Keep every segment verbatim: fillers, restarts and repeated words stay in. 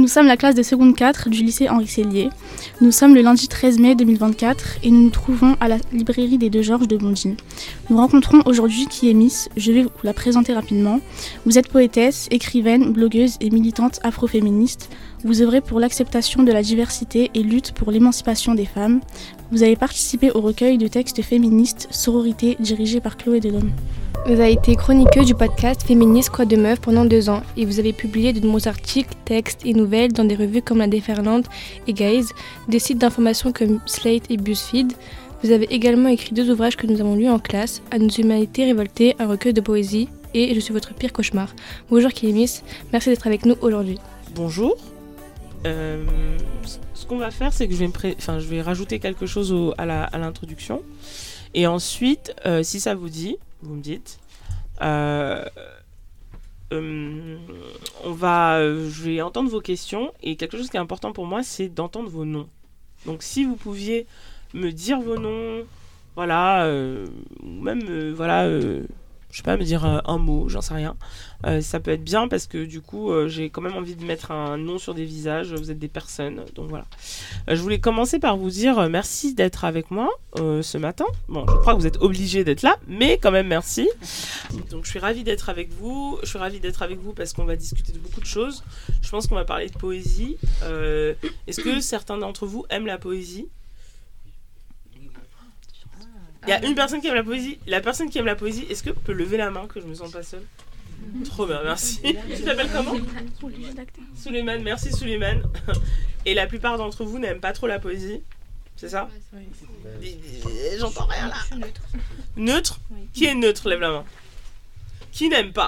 Nous sommes la classe de seconde quatre du lycée Henri Sellier. Nous sommes le lundi treize mai deux mille vingt-quatre et nous nous trouvons à la librairie des Deux Georges de Bondy. Nous rencontrons aujourd'hui qui est Miss, je vais vous la présenter rapidement. Vous êtes poétesse, écrivaine, blogueuse et militante afroféministe. Vous œuvrez pour l'acceptation de la diversité et lutte pour l'émancipation des femmes. Vous avez participé au recueil de textes féministes Sororité dirigé par Chloé Delhomme. Vous avez été chroniqueuse du podcast Féministe Quoi de Meuf pendant deux ans et vous avez publié de nombreux articles, textes et nouvelles dans des revues comme La Déferlante et Gaze, des sites d'information comme Slate et BuzzFeed. Vous avez également écrit deux ouvrages que nous avons lus en classe, À nos humanités révoltées, un recueil de poésie et Je suis votre pire cauchemar. Bonjour Kélimis, merci d'être avec nous aujourd'hui. Bonjour. Euh, ce qu'on va faire, c'est que je vais, me pré... enfin, je vais rajouter quelque chose au... à, la... à l'introduction. Et ensuite, euh, si ça vous dit, vous me dites. Euh, euh, on va, euh, je vais entendre vos questions et quelque chose qui est important pour moi, c'est d'entendre vos noms. Donc, si vous pouviez me dire vos noms, voilà, euh, ou même, euh, voilà, euh, je sais pas, me dire euh, un mot, j'en sais rien. Euh, ça peut être bien parce que du coup, euh, j'ai quand même envie de mettre un nom sur des visages. Vous êtes des personnes, donc voilà. Euh, je voulais commencer par vous dire euh, merci d'être avec moi euh, ce matin. Bon, je crois que vous êtes obligés d'être là, mais quand même merci. Donc, je suis ravie d'être avec vous. Je suis ravie d'être avec vous parce qu'on va discuter de beaucoup de choses. Je pense qu'on va parler de poésie. Euh, est-ce que certains d'entre vous aiment la poésie ? Il y a une personne qui aime la poésie. La personne qui aime la poésie, est-ce que peut lever la main que je me sens pas seule ? Trop bien, merci. Tu t'appelles comment ? Souleymane, merci Souleymane. Et la plupart d'entre vous n'aiment pas trop la poésie, c'est ça ? Oui. J'entends rien là. Je suis neutre. Neutre ? Oui. Qui est neutre ? Lève la main. Qui n'aime pas ?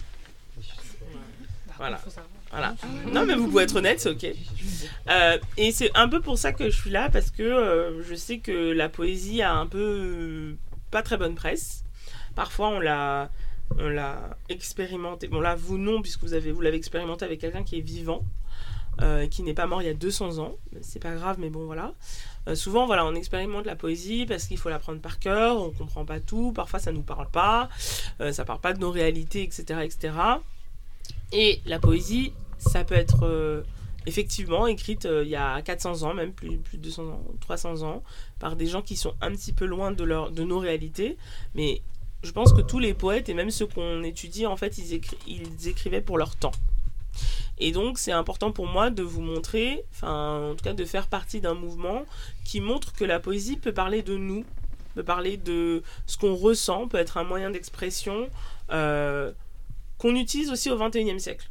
Voilà. Voilà. Non mais vous pouvez être honnête, c'est ok. Euh, et c'est un peu pour ça que je suis là, parce que euh, je sais que la poésie a un peu euh, pas très bonne presse. Parfois on l'a, on l'a expérimenté. Bon là vous non, puisque vous avez, vous l'avez expérimenté avec quelqu'un qui est vivant, euh, qui n'est pas mort il y a deux cents ans. C'est pas grave, mais bon voilà. Euh, souvent voilà, on expérimente la poésie parce qu'il faut l'apprendre par cœur. On comprend pas tout. Parfois ça nous parle pas. Euh, ça parle pas de nos réalités, et cetera, et cetera. Et la poésie, ça peut être euh, effectivement écrite euh, il y a quatre cents ans, même plus, plus de deux cents ans, trois cents ans, par des gens qui sont un petit peu loin de, leur, de nos réalités. Mais je pense que tous les poètes, et même ceux qu'on étudie, en fait, ils, écri- ils écrivaient pour leur temps. Et donc, c'est important pour moi de vous montrer, enfin, en tout cas, de faire partie d'un mouvement qui montre que la poésie peut parler de nous, peut parler de ce qu'on ressent, peut être un moyen d'expression euh, qu'on utilise aussi au vingt et unième siècle.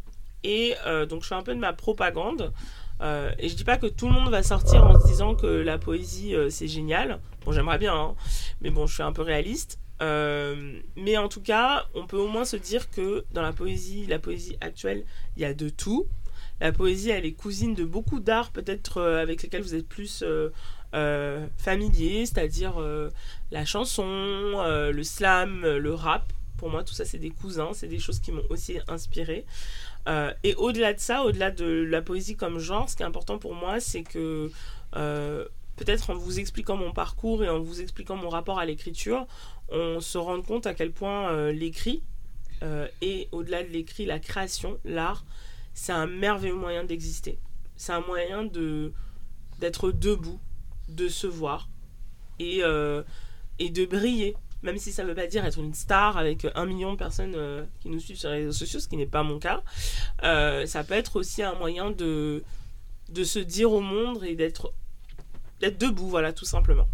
Et euh, donc je fais un peu de ma propagande, euh, et je dis pas que tout le monde va sortir en se disant que la poésie euh, c'est génial. Bon, j'aimerais bien, hein, mais bon, je suis un peu réaliste. Euh, mais en tout cas, on peut au moins se dire que dans la poésie, la poésie actuelle, il y a de tout. La poésie, elle est cousine de beaucoup d'arts, peut-être euh, avec lesquels vous êtes plus euh, euh, familiers, c'est-à-dire euh, la chanson, euh, le slam, le rap. Pour moi, tout ça, c'est des cousins, c'est des choses qui m'ont aussi inspirée. Euh, et au-delà de ça, au-delà de la poésie comme genre, ce qui est important pour moi, c'est que euh, peut-être en vous expliquant mon parcours et en vous expliquant mon rapport à l'écriture, on se rende compte à quel point euh, l'écrit, euh, et au-delà de l'écrit, la création, l'art, c'est un merveilleux moyen d'exister. C'est un moyen de, d'être debout, de se voir et, euh, et de briller. Même si ça ne veut pas dire être une star avec un million de personnes euh, qui nous suivent sur les réseaux sociaux, ce qui n'est pas mon cas. Euh, ça peut être aussi un moyen de, de se dire au monde et d'être, d'être debout, voilà, tout simplement.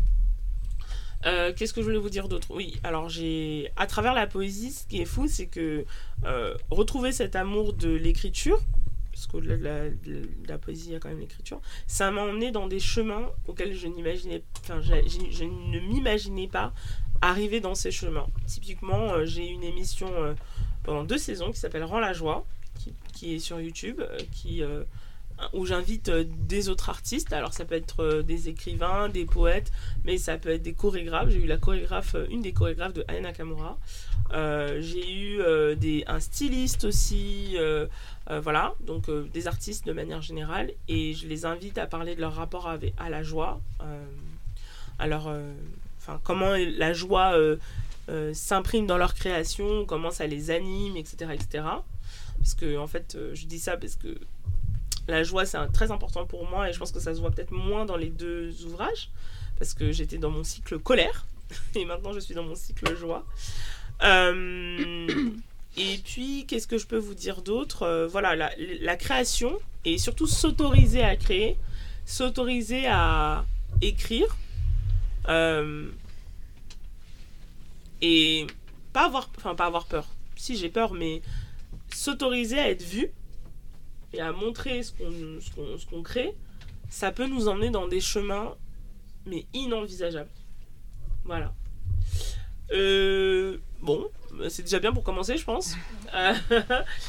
Euh, qu'est-ce que je voulais vous dire d'autre ? Oui, alors j'ai, à travers la poésie, ce qui est fou, c'est que euh, retrouver cet amour de l'écriture, parce qu'au-delà de la, de la poésie, il y a quand même l'écriture, ça m'a emmené dans des chemins auxquels je n'imaginais, enfin, je, je, je ne m'imaginais pas arriver dans ces chemins. Typiquement, euh, j'ai une émission euh, pendant deux saisons qui s'appelle Rends la joie, qui, qui est sur YouTube, euh, qui, euh, où j'invite euh, des autres artistes. Alors ça peut être euh, des écrivains, des poètes, mais ça peut être des chorégraphes. J'ai eu la chorégraphe, euh, une des chorégraphes de Aya Nakamura. Euh, j'ai eu euh, des, un styliste aussi, euh, euh, voilà, donc euh, des artistes de manière générale, et je les invite à parler de leur rapport avec, à la joie. Euh, alors... Euh, Enfin, comment la joie euh, euh, s'imprime dans leur création, comment ça les anime, et cetera, et cetera. Parce que, en fait, euh, je dis ça parce que La joie, c'est un, très important pour moi et je pense que ça se voit peut-être moins dans les deux ouvrages parce que j'étais dans mon cycle colère et maintenant je suis dans mon cycle joie. Euh, et puis, qu'est-ce que je peux vous dire d'autre ? euh, Voilà, la, la création et surtout s'autoriser à créer, s'autoriser à écrire euh, et pas avoir, enfin pas avoir peur. Si j'ai peur, mais s'autoriser à être vu et à montrer ce qu'on, ce qu'on, ce qu'on crée, ça peut nous emmener dans des chemins mais inenvisageables. Voilà. Euh, bon, c'est déjà bien pour commencer, je pense. Euh,